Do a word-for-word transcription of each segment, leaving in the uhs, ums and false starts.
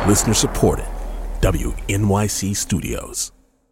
Listener supported. W N Y C Studios.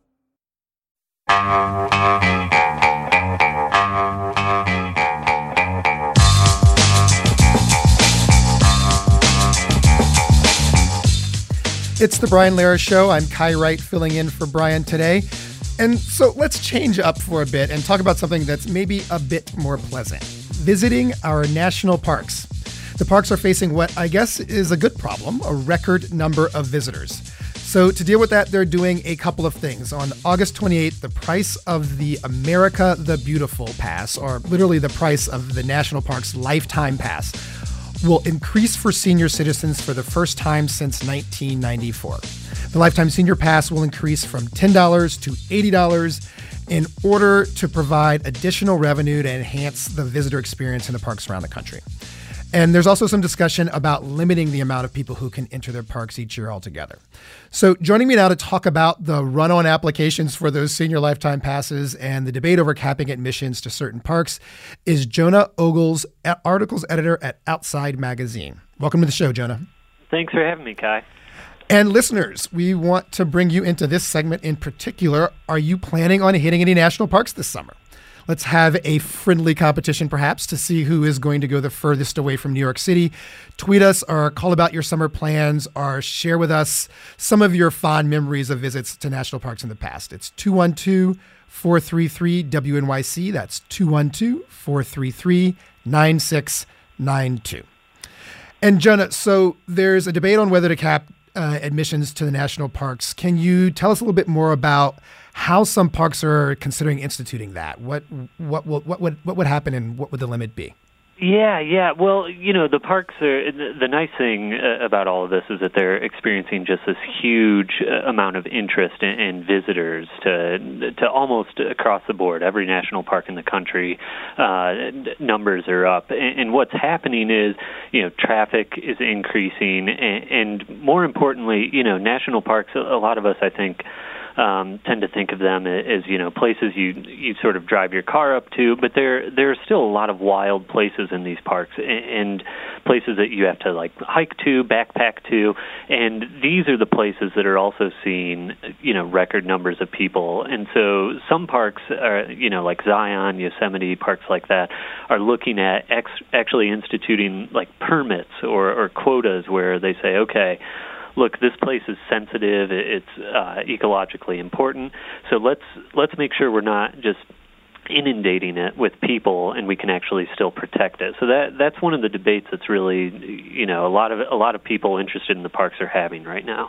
It's the Brian Lehrer Show. I'm Kai Wright filling in for Brian today. And so let's change up for a bit and talk about something that's maybe a bit more pleasant. Visiting our national parks. The parks are facing what I guess is a good problem, a record number of visitors. So to deal with that, they're doing a couple of things. On August twenty-eighth, the price of the America the Beautiful Pass, or literally the price of the National Park's Lifetime Pass, will increase for senior citizens for the first time since nineteen ninety-four. The Lifetime Senior Pass will increase from ten dollars to eighty dollars in order to provide additional revenue to enhance the visitor experience in the parks around the country. And there's also some discussion about limiting the amount of people who can enter their parks each year altogether. So joining me now to talk about the run-on applications for those senior lifetime passes and the debate over capping admissions to certain parks is Jonah Ogles, articles editor at Outside Magazine. Welcome to the show, Jonah. Thanks for having me, Kai. And listeners, we want to bring you into this segment in particular. Are you planning on hitting any national parks this summer? Let's have a friendly competition, perhaps, to see who is going to go the furthest away from New York City. Tweet us or call about your summer plans or share with us some of your fond memories of visits to national parks in the past. It's two one two, four three three, W N Y C. That's two one two, four three three, nine six nine two. And Jonah, so there's a debate on whether to cap uh, admissions to the national parks. Can you tell us a little bit more about how some parks are considering instituting that? What what what what would what would happen, and what would the limit be? Yeah, yeah. Well, you know, the parks are, the nice thing about all of this is that they're experiencing just this huge amount of interest in, in visitors to to almost across the board. Every national park in the country, uh, numbers are up. And, and what's happening is, you know, traffic is increasing. And, and more importantly, you know, national parks, a lot of us, I think, Um, tend to think of them as, you know, places you you sort of drive your car up to, but there there are still a lot of wild places in these parks and places that you have to like hike to, backpack to, and these are the places that are also seeing, you know, record numbers of people. And so some parks are, you know, like Zion, Yosemite, parks like that, are looking at ex- actually instituting like permits or, or quotas where they say, okay, look, this place is sensitive, it's uh, ecologically important, so let's let's make sure we're not just inundating it with people and we can actually still protect it. So that that's one of the debates that's really, you know, a lot of a lot of people interested in the parks are having right now.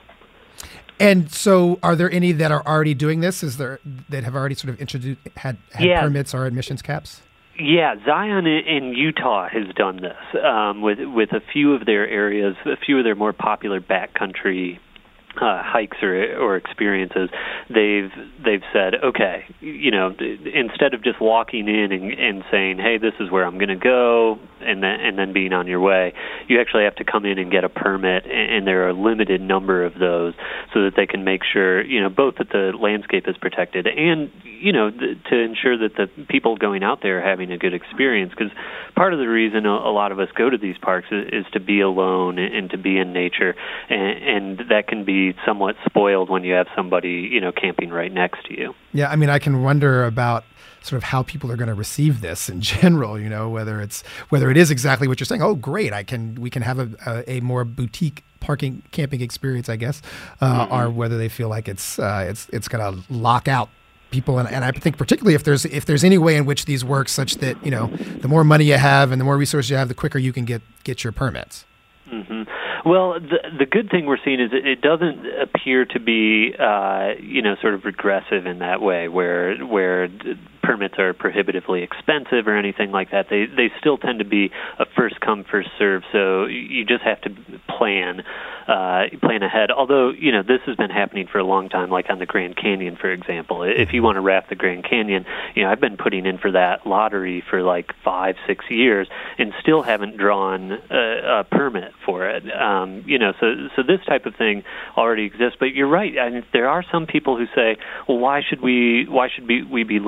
And so are there any that are already doing this? Is there that have already sort of introduced had, had yeah. permits or admissions caps? Yeah, Zion in Utah has done this um, with with a few of their areas, a few of their more popular backcountry uh, hikes or or experiences. They've they've said, okay, you know, instead of just walking in and, and saying, hey, this is where I'm going to go, and then and then being on your way, you actually have to come in and get a permit, and, and there are a limited number of those, so that they can make sure, you know, both that the landscape is protected and, you know, th- to ensure that the people going out there are having a good experience. Because part of the reason a, a lot of us go to these parks is, is to be alone and, and to be in nature, and, and that can be somewhat spoiled when you have somebody, you know, camping right next to you. Yeah, I mean, I can wonder about sort of how people are going to receive this in general, you know, whether it's whether it is exactly what you're saying. Oh, great, I can we can have a, a, a more boutique parking camping experience, I guess, uh, mm-hmm. or whether they feel like it's uh, it's it's going to lock out people. And, and I think particularly if there's if there's any way in which these work such that, you know, the more money you have and the more resources you have, the quicker you can get get your permits. Mm-hmm. Well, the the good thing we're seeing is it doesn't appear to be, uh, you know, sort of regressive in that way, where where permits are prohibitively expensive or anything like that. They they still tend to be a first come first serve. So you just have to plan uh, plan ahead. Although, you know, this has been happening for a long time, like on the Grand Canyon, for example. If you want to raft the Grand Canyon, you know, I've been putting in for that lottery for like five six years and still haven't drawn a, a permit for it. Um, you know, so so this type of thing already exists. But you're right. I mean, there are some people who say, well, why should we why should we, we be limiting people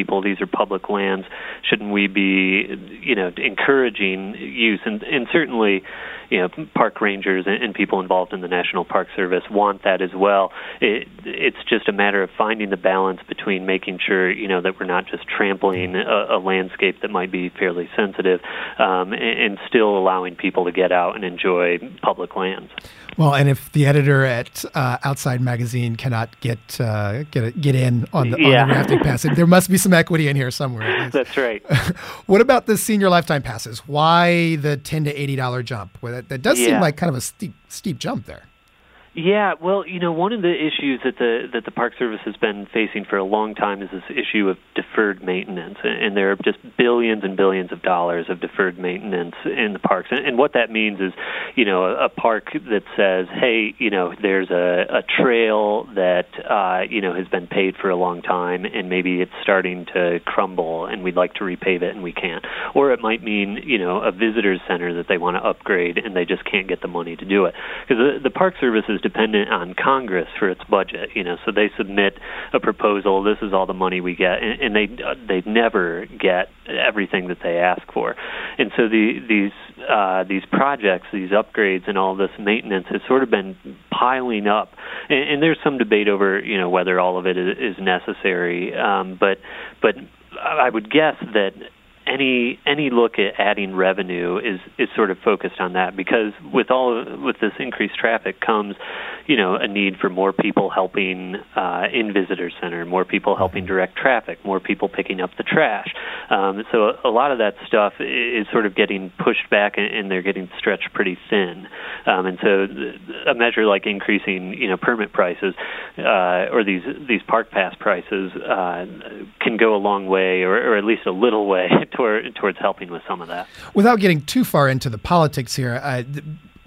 people. These are public lands. Shouldn't we be, you know, encouraging use? And, and certainly, you know, park rangers and, and people involved in the National Park Service want that as well. It, it's just a matter of finding the balance between making sure, you know, that we're not just trampling a, a landscape that might be fairly sensitive, um, and, and still allowing people to get out and enjoy public lands. Well, and if the editor at uh, Outside Magazine cannot get uh, get get in on the, yeah. on the rafting pass, there must be some equity in here somewhere. That's right. What about the senior lifetime passes? Why the ten to eighty dollar jump? Well, that, that does yeah. seem like kind of a steep steep jump there. Yeah, well, you know, one of the issues that the that the Park Service has been facing for a long time is this issue of deferred maintenance, and there are just billions and billions of dollars of deferred maintenance in the parks. And, and what that means is, you know, a, a park that says, hey, you know, there's a, a trail that uh, you know has been paid for a long time, and maybe it's starting to crumble, and we'd like to repave it, and we can't. Or it might mean, you know, a visitor center that they want to upgrade, and they just can't get the money to do it, because the, the Park Service is dependent on Congress for its budget, you know, so they submit a proposal, this is all the money we get, and, and they uh, they never get everything that they ask for. And so the, these uh, these projects, these upgrades and all this maintenance has sort of been piling up, and, and there's some debate over, you know, whether all of it is, is necessary, um, but but I would guess that Any any look at adding revenue is, is sort of focused on that, because with all with this increased traffic comes, you know, a need for more people helping uh, in visitor center, more people helping direct traffic, more people picking up the trash. Um, so a lot of that stuff is sort of getting pushed back, and, and they're getting stretched pretty thin. Um, and so a measure like increasing, you know, permit prices uh, or these these park pass prices uh, can go a long way, or, or at least a little way, Toward, towards helping with some of that. Without getting too far into the politics here, uh, th-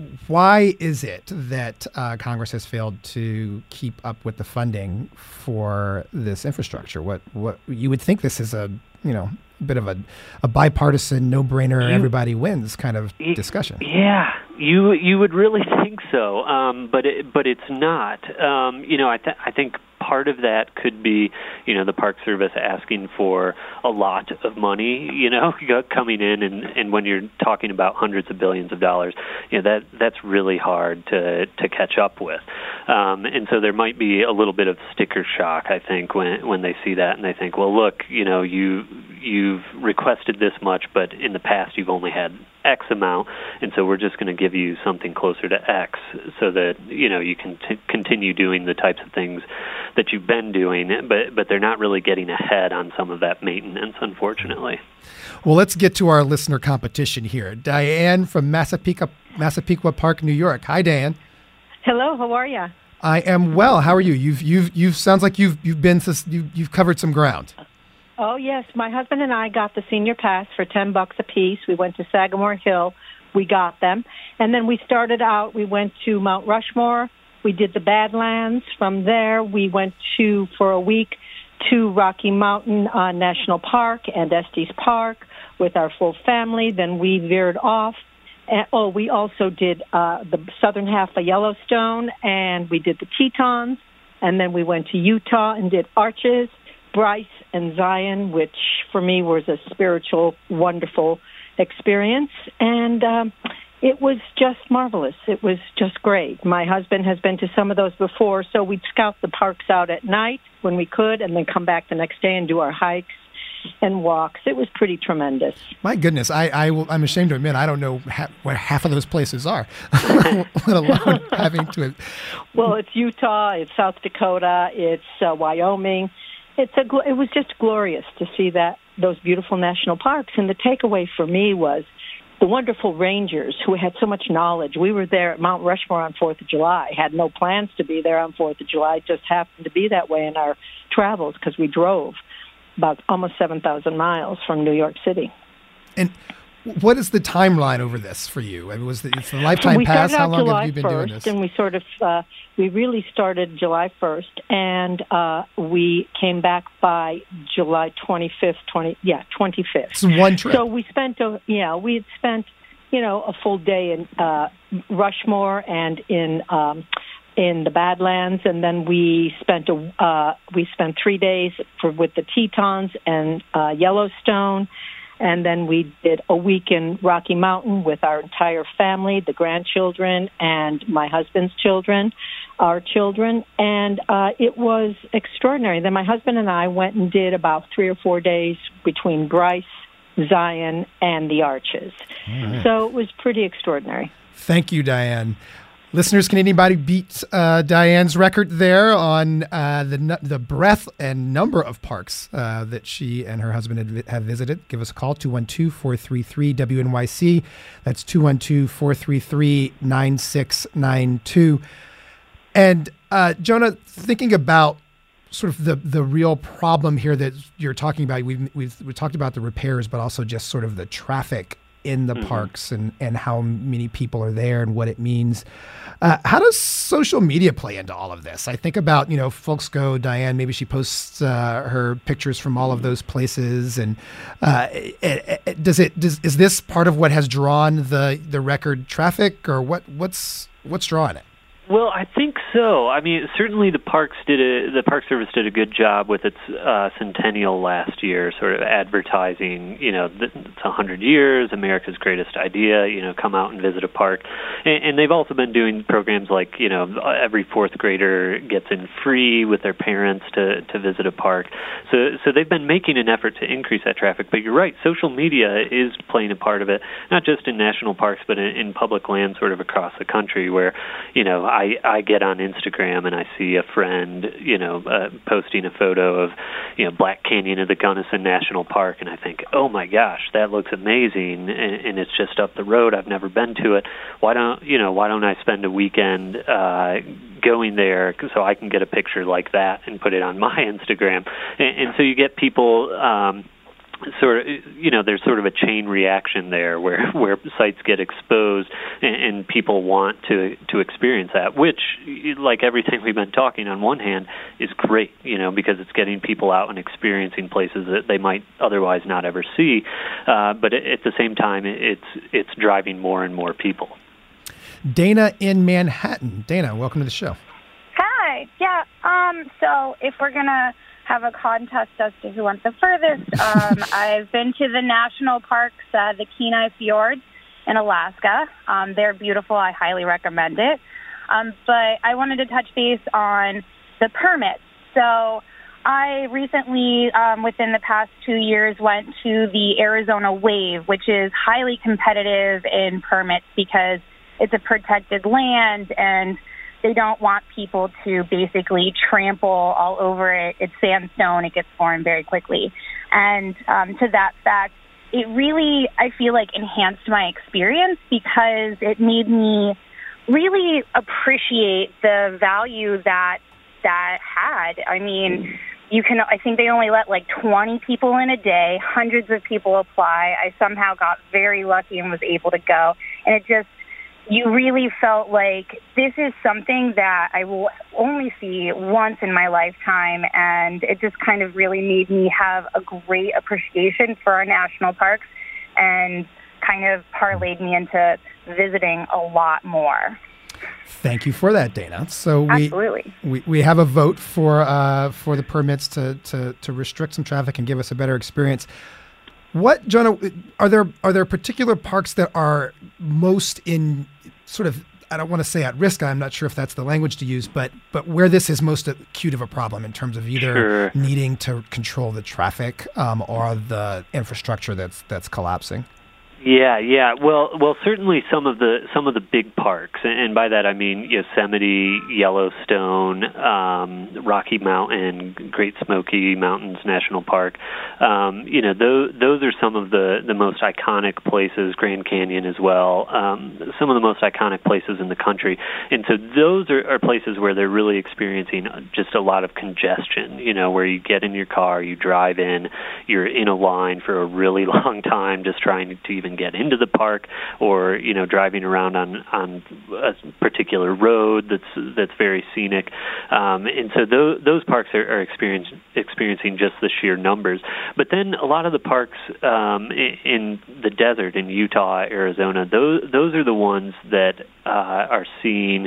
why is it that uh, Congress has failed to keep up with the funding for this infrastructure? What what you would think this is a you know a bit of a, a bipartisan, no-brainer, you, everybody wins kind of y- discussion. Yeah, you you would really think so, um, but it, but it's not. Um, you know, I th- I think. Part of that could be, you know, the Park Service asking for a lot of money, you know, coming in, and, and when you're talking about hundreds of billions of dollars, you know, that that's really hard to to catch up with. Um, and so there might be a little bit of sticker shock, I think, when when they see that, and they think, well, look, you know, you you've requested this much, but in the past you've only had X amount, and so we're just going to give you something closer to X, so that, you know, you can t- continue doing the types of things that you've been doing, but but they're not really getting ahead on some of that maintenance, unfortunately. Well, let's get to our listener competition here. Diane from Massapequa, Massapequa Park, New York. Hi, Diane. Hello, how are you? I am well. How are you? You've you've you've sounds like you've you've been you've you've covered some ground. Oh yes, my husband and I got the senior pass for ten bucks a piece. We went to Sagamore Hill. We got them, and then we started out. We went to Mount Rushmore. We did the Badlands. From there, we went to for a week to Rocky Mountain uh, National Park and Estes Park with our full family. Then we veered off. And, oh, we also did uh, the southern half of Yellowstone, and we did the Tetons. And then we went to Utah and did Arches, Bryce, and Zion, which for me was a spiritual, wonderful experience. And um, it was just marvelous. It was just great. My husband has been to some of those before, so we'd scout the parks out at night when we could, and then come back the next day and do our hikes and walks. It was pretty tremendous. My goodness, I, I will, I'm ashamed to admit I don't know ha- where half of those places are, let alone having to. Well, it's Utah, it's South Dakota, it's uh, Wyoming. It's a. It was just glorious to see that those beautiful national parks. And the takeaway for me was the wonderful rangers who had so much knowledge. We were there at Mount Rushmore on fourth of July, had no plans to be there on fourth of July. It just happened to be that way in our travels because we drove about almost seven thousand miles from New York City. And what is the timeline over this for you? I mean, was the, it's the lifetime we pass? How long July have you been first, doing this? And we sort of, uh, we really started July first, and uh, we came back by July twenty-fifth, twenty, yeah, twenty-fifth. It's one trip. So we spent, a, yeah, we had spent, you know, a full day in uh, Rushmore and in um, in the Badlands, and then we spent a uh, we spent three days for with the Tetons and uh, Yellowstone, and then we did a week in Rocky Mountain with our entire family, the grandchildren and my husband's children, our children, and uh, it was extraordinary. Then my husband and I went and did about three or four days between Bryce, Zion, and the Arches. Right. So it was pretty extraordinary. Thank you, Diane. Listeners, can anybody beat uh, Diane's record there on uh, the the breadth and number of parks uh, that she and her husband have, have visited? Give us a call, two one two, four three three, W N Y C. That's two one two, four three three, nine six nine two. And uh, Jonah, thinking about sort of the, the real problem here that you're talking about, we've, we've we talked about the repairs, but also just sort of the traffic in the mm-hmm. parks and, and how many people are there and what it means. Uh, how does social media play into all of this? I think about, you know, folks go, Diane, maybe she posts uh, her pictures from all of those places. And uh, it, it, does it, does, is this part of what has drawn the, the record traffic, or what, what's, what's drawing it? Well, I think so. I mean, certainly the parks did a, the Park Service did a good job with its uh, centennial last year, sort of advertising, you know, it's one hundred years, America's greatest idea, you know, come out and visit a park. And, and they've also been doing programs like, you know, every fourth grader gets in free with their parents to, to visit a park. So, so they've been making an effort to increase that traffic. But you're right, social media is playing a part of it, not just in national parks, but in, in public land sort of across the country where, you know, I, I get on Instagram and I see a friend, you know, uh, posting a photo of, you know, Black Canyon of the Gunnison National Park, and I think, oh my gosh, that looks amazing, and, and it's just up the road. I've never been to it. Why don't, you know, why don't I spend a weekend uh, going there so I can get a picture like that and put it on my Instagram? And, and so you get people. Um, Sort of, you know, there's sort of a chain reaction there where, where sites get exposed and, and people want to, to experience that, which, like everything we've been talking, on one hand, is great, you know, because it's getting people out and experiencing places that they might otherwise not ever see. Uh, but at the same time, it's it's driving more and more people. Dana in Manhattan. Dana, welcome to the show. Hi. Yeah. Um. So if we're gonna have a contest as to who went the furthest. Um, I've been to the national parks, uh, the Kenai Fjords in Alaska. Um, they're beautiful. I highly recommend it. Um, but I wanted to touch base on the permits. So I recently, um, within the past two years, went to the Arizona Wave, which is highly competitive in permits because it's a protected land and they don't want people to basically trample all over it. It's sandstone. It gets worn very quickly. And um, to that fact, it really, I feel like, enhanced my experience because it made me really appreciate the value that that had. I mean, you can, I think they only let like twenty people in a day. Hundreds of people apply. I somehow got very lucky and was able to go. And it just, you really felt like this is something that I will only see once in my lifetime, and it just kind of really made me have a great appreciation for our national parks and kind of parlayed me into visiting a lot more. Thank you for that, Dana. So we Absolutely. we, we have a vote for uh, for the permits to, to, to restrict some traffic and give us a better experience. What, Jonah, are there are there particular parks that are most in sort of, I don't want to say at risk, I'm not sure if that's the language to use, but but where this is most acute of a problem in terms of either Sure. needing to control the traffic um, or the infrastructure that's that's collapsing? Yeah, yeah. Well, well, certainly some of the some of the big parks, and by that I mean Yosemite, Yellowstone, um, Rocky Mountain, Great Smoky Mountains National Park. Um, you know, those those are some of the, the most iconic places. Grand Canyon as well. Um, some of the most iconic places in the country, and so those are, are places where they're really experiencing just a lot of congestion. You know, where you get in your car, you drive in, you're in a line for a really long time, just trying to even get into the park, or you know, driving around on on a particular road that's that's very scenic, um, and so those those parks are, are experiencing experiencing just the sheer numbers. But then a lot of the parks um, in, in the desert in Utah, Arizona, those those are the ones that uh, are seeing,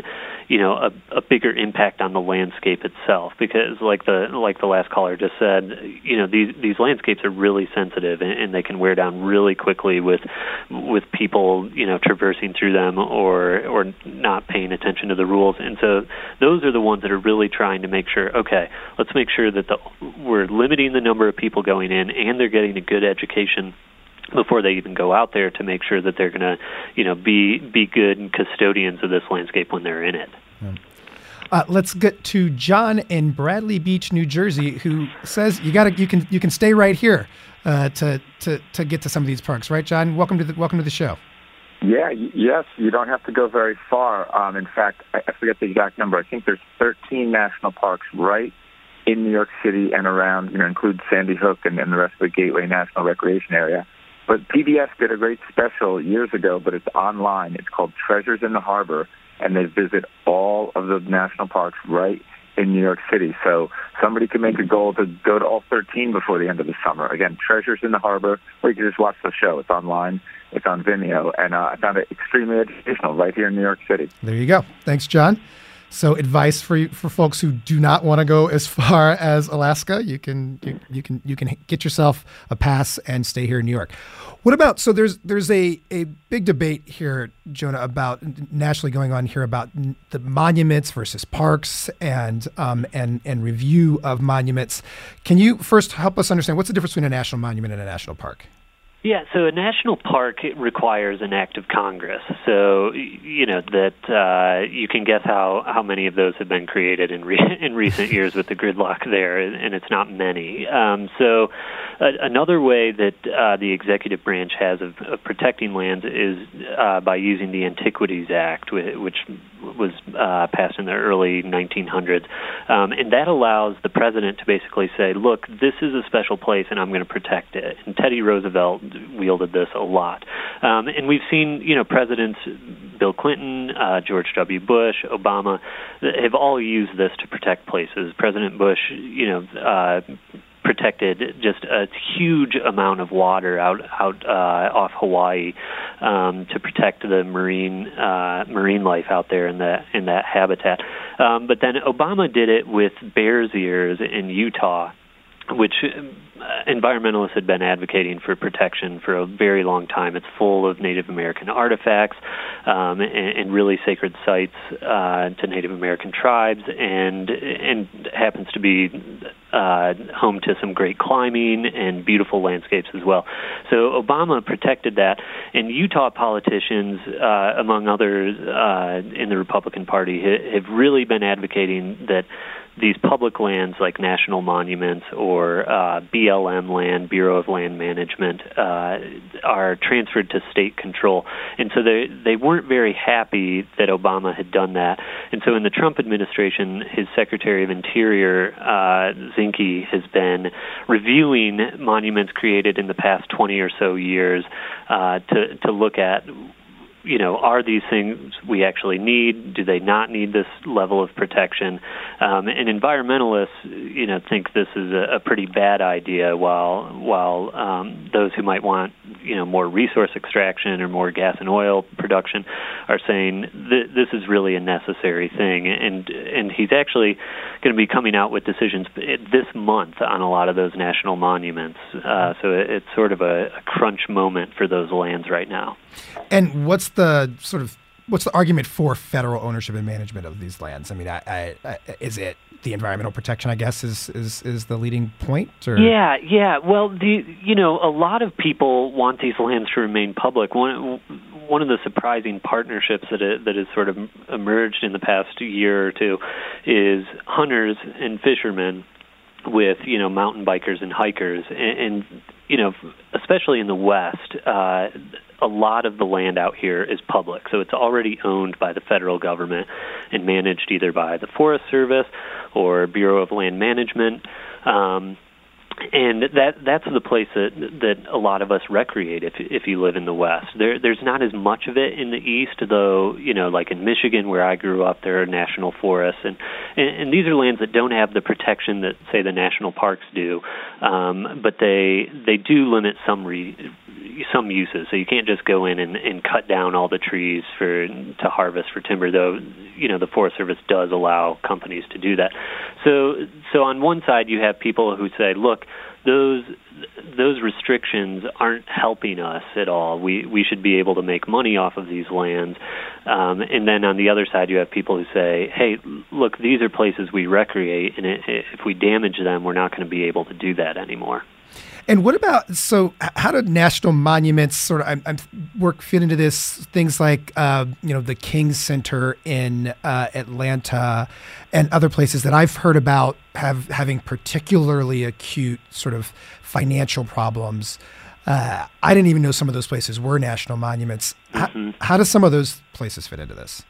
you know, a, a bigger impact on the landscape itself. Because, like the like the last caller just said, you know, these these landscapes are really sensitive, and, and they can wear down really quickly with with people, you know, traversing through them or or not paying attention to the rules. And so those are the ones that are really trying to make sure, okay, let's make sure that the, we're limiting the number of people going in, and they're getting a good education before they even go out there to make sure that they're going to, you know, be be good custodians of this landscape when they're in it. Yeah. Uh, let's get to John in Bradley Beach, New Jersey, who says you got to you can you can stay right here uh, to to to get to some of these parks, right, John? Welcome to the welcome to the show. Yeah, y- yes, you don't have to go very far. Um, in fact, I, I forget the exact number. I think there's thirteen national parks right in New York City and around, you know, include Sandy Hook and, and the rest of the Gateway National Recreation Area. But P B S did a great special years ago, but it's online. It's called Treasures in the Harbor, and they visit all of the national parks right in New York City. So somebody can make a goal to go to all thirteen before the end of the summer. Again, Treasures in the Harbor, or you can just watch the show. It's online. It's on Vimeo, and uh, I found it extremely educational right here in New York City. There you go. Thanks, John. So advice for you, for folks who do not want to go as far as Alaska, you can you, you can you can get yourself a pass and stay here in New York. What about, so there's there's a, a big debate here, Jonah, about nationally going on here about the monuments versus parks and um and and review of monuments. Can you first help us understand what's the difference between a national monument and a national park? Yeah, so a national park requires an act of Congress. So, you know, that uh, you can guess how, how many of those have been created in re- in recent years with the gridlock there, and it's not many. Um, so uh, another way that uh, the executive branch has of, of protecting lands is uh, by using the Antiquities Act, which was uh, passed in the early nineteen hundreds. Um, and that allows the president to basically say, look, this is a special place, and I'm going to protect it. And Teddy Roosevelt wielded this a lot. Um, and we've seen, you know, presidents, Bill Clinton, uh, George W. Bush, Obama, have all used this to protect places. President Bush, you know, uh, protected just a huge amount of water out out uh, off Hawaii um, to protect the marine uh, marine life out there in that in that habitat. Um, but then Obama did it with Bears Ears in Utah, which environmentalists had been advocating for protection for a very long time. It's full of Native American artifacts um, and, and really sacred sites uh, to Native American tribes, and and happens to be uh, home to some great climbing and beautiful landscapes as well. So Obama protected that, and Utah politicians, uh, among others uh, in the Republican Party, ha- have really been advocating that these public lands like national monuments or uh, B L M land, Bureau of Land Management, uh, are transferred to state control. And so they they weren't very happy that Obama had done that. And so in the Trump administration, his Secretary of Interior, uh, Zinke, has been reviewing monuments created in the past twenty or so years uh, to, to look at, you know, are these things we actually need? Do they not need this level of protection? Um, and environmentalists, you know, think this is a, a pretty bad idea, while while um, those who might want, you know, more resource extraction or more gas and oil production are saying th- this is really a necessary thing. And and he's actually going to be coming out with decisions this month on a lot of those national monuments. Uh, so it's sort of a, a crunch moment for those lands right now. And what's the sort of what's the argument for federal ownership and management of these lands? I mean, I, I, I, is it the environmental protection, I guess, is, is, is the leading point? Or? Yeah, yeah. Well, the you know, a lot of people want these lands to remain public. One one of the surprising partnerships that it, that has sort of emerged in the past year or two is hunters and fishermen with, you know, mountain bikers and hikers, and, and you know, especially in the West, uh, a lot of the land out here is public, so it's already owned by the federal government and managed either by the Forest Service or Bureau of Land Management. Um, And that that's the place that that a lot of us recreate if if you live in the West. There there's not as much of it in the East, though, you know, like in Michigan where I grew up, there are national forests, and, and, and these are lands that don't have the protection that, say, the national parks do, um, but they they do limit some re, some uses. So you can't just go in and, and cut down all the trees for to harvest for timber, though, you know, the Forest Service does allow companies to do that. So so on one side you have people who say, look, those those restrictions aren't helping us at all. We we should be able to make money off of these lands. Um, and then on the other side, you have people who say, hey, look, these are places we recreate, and it, if we damage them, we're not going to be able to do that anymore. And what about, so how do national monuments sort of, I'm, I'm work fit into this, things like, uh, you know, the King Center in uh, Atlanta and other places that I've heard about have having particularly acute sort of financial problems. Uh, I didn't even know some of those places were national monuments. Mm-hmm. How, how do some of those places fit into this?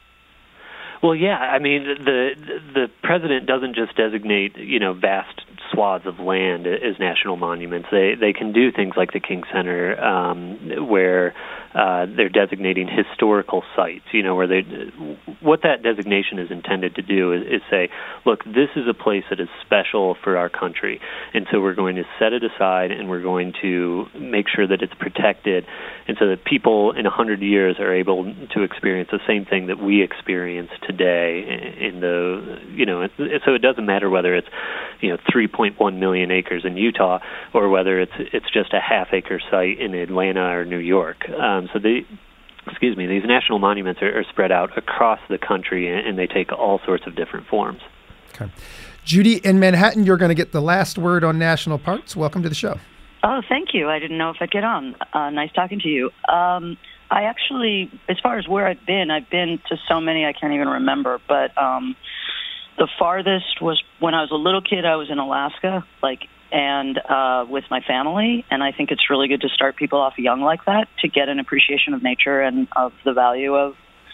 Well, yeah, I mean, the the president doesn't just designate, you know, vast swaths of land as national monuments. They they can do things like the King Center, um, where uh, they're designating historical sites. You know, where they what that designation is intended to do is, is say, look, this is a place that is special for our country, and so we're going to set it aside, and we're going to make sure that it's protected, and so that people in a hundred years are able to experience the same thing that we experienced today in the, you know, so it doesn't matter whether it's, you know, three point one million acres in Utah or whether it's it's just a half acre site in Atlanta or New York. Um, so the, excuse me, these national monuments are, are spread out across the country, and they take all sorts of different forms. Okay. Judy in Manhattan, you're going to get the last word on national parks. Welcome to the show. Oh, thank you. I didn't know if I'd get on. Uh, nice talking to you. Um, I actually, as far as where I've been, I've been to so many I can't even remember. But um, the farthest was when I was a little kid. I was in Alaska, like, and uh, with my family. And I think it's really good to start people off young like that to get an appreciation of nature and of the value of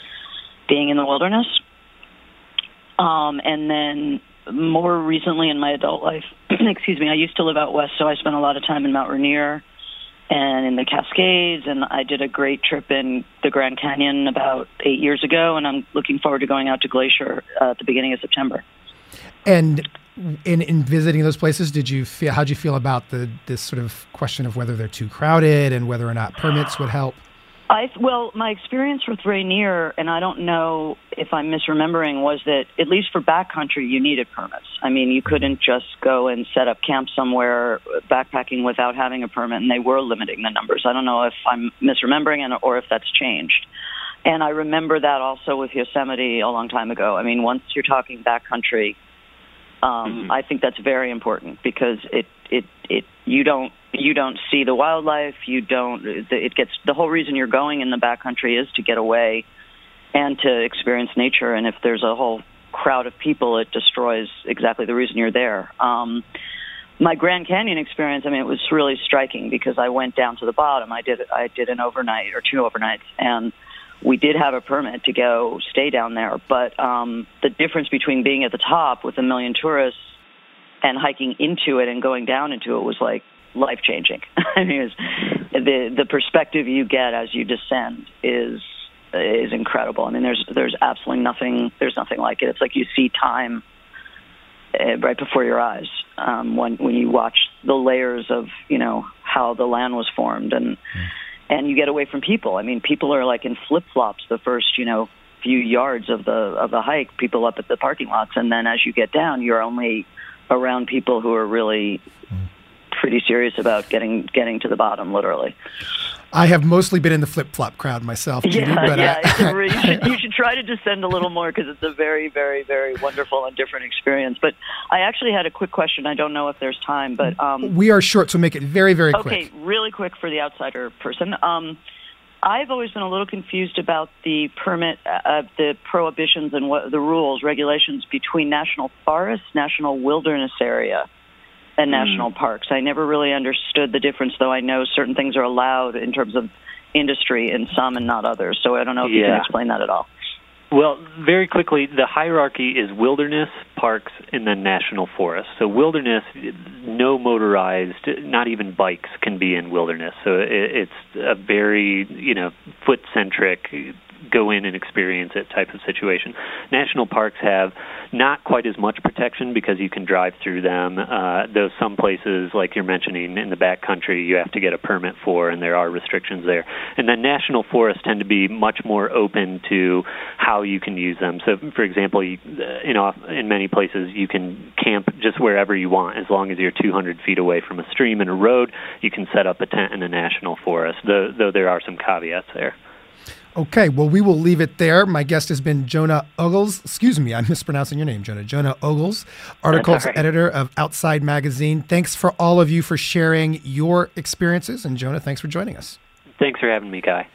being in the wilderness. Um, and then more recently in my adult life, excuse me, I used to live out west, so I spent a lot of time in Mount Rainier and in the Cascades, and I did a great trip in the Grand Canyon about eight years ago, and I'm looking forward to going out to Glacier uh, at the beginning of September. And in in visiting those places, did you feel, how'd you feel about the this sort of question of whether they're too crowded and whether or not permits would help? I well, my experience with Rainier, and I don't know if I'm misremembering, was that at least for backcountry, you needed permits. I mean, you couldn't just go and set up camp somewhere backpacking without having a permit, and they were limiting the numbers. I don't know if I'm misremembering and, or if that's changed. And I remember that also with Yosemite a long time ago. I mean, once you're talking backcountry, um, mm-hmm. I think that's very important because it it it you don't. You don't see the wildlife. You don't. It gets the whole reason you're going in the backcountry is to get away and to experience nature. And if there's a whole crowd of people, it destroys exactly the reason you're there. Um, my Grand Canyon experience, I mean, it was really striking because I went down to the bottom. I did. I did an overnight or two overnights, and we did have a permit to go stay down there. But um, the difference between being at the top with a million tourists and hiking into it and going down into it was like life-changing. I mean, it was, the the perspective you get as you descend is is incredible. I mean, there's there's absolutely nothing there's nothing like it. It's like you see time uh, right before your eyes um, when when you watch the layers of, you know, how the land was formed, and mm. and you get away from people. I mean, people are like in flip-flops the first, you know, few yards of the of the hike. People up at the parking lots, and then as you get down, you're only around people who are really mm. pretty serious about getting getting to the bottom, literally. I have mostly been in the flip-flop crowd myself, Judy, yeah, but yeah. I, It's a re- you, should, you should try to descend a little more because it's a very, very, very wonderful and different experience. But I actually had a quick question. I don't know if there's time, but um, we are short, so make it very, very okay, quick. Okay, really quick for the outsider person. Um, I've always been a little confused about the permit, uh, the prohibitions and what the rules, regulations between national forests, national wilderness area, and national mm. parks. I never really understood the difference, though I know certain things are allowed in terms of industry in some and not others. So I don't know if yeah. you can explain that at all. Well, very quickly, the hierarchy is wilderness, parks, and then national forest. So wilderness, no motorized, not even bikes can be in wilderness. So it, it's a very, you know, foot-centric, go in and experience it type of situation. National parks have not quite as much protection because you can drive through them. Uh, though some places, like you're mentioning, in the backcountry, you have to get a permit for, and there are restrictions there. And then national forests tend to be much more open to how you can use them. So, for example, you, in, off, in many places, you can camp just wherever you want. As long as you're two hundred feet away from a stream and a road, you can set up a tent in a national forest, though, though there are some caveats there. Okay, well, we will leave it there. My guest has been Jonah Ogles. Excuse me, I'm mispronouncing your name, Jonah. Jonah Ogles, articles right. editor of Outside Magazine. Thanks for all of you for sharing your experiences. And Jonah, thanks for joining us. Thanks for having me, Kai.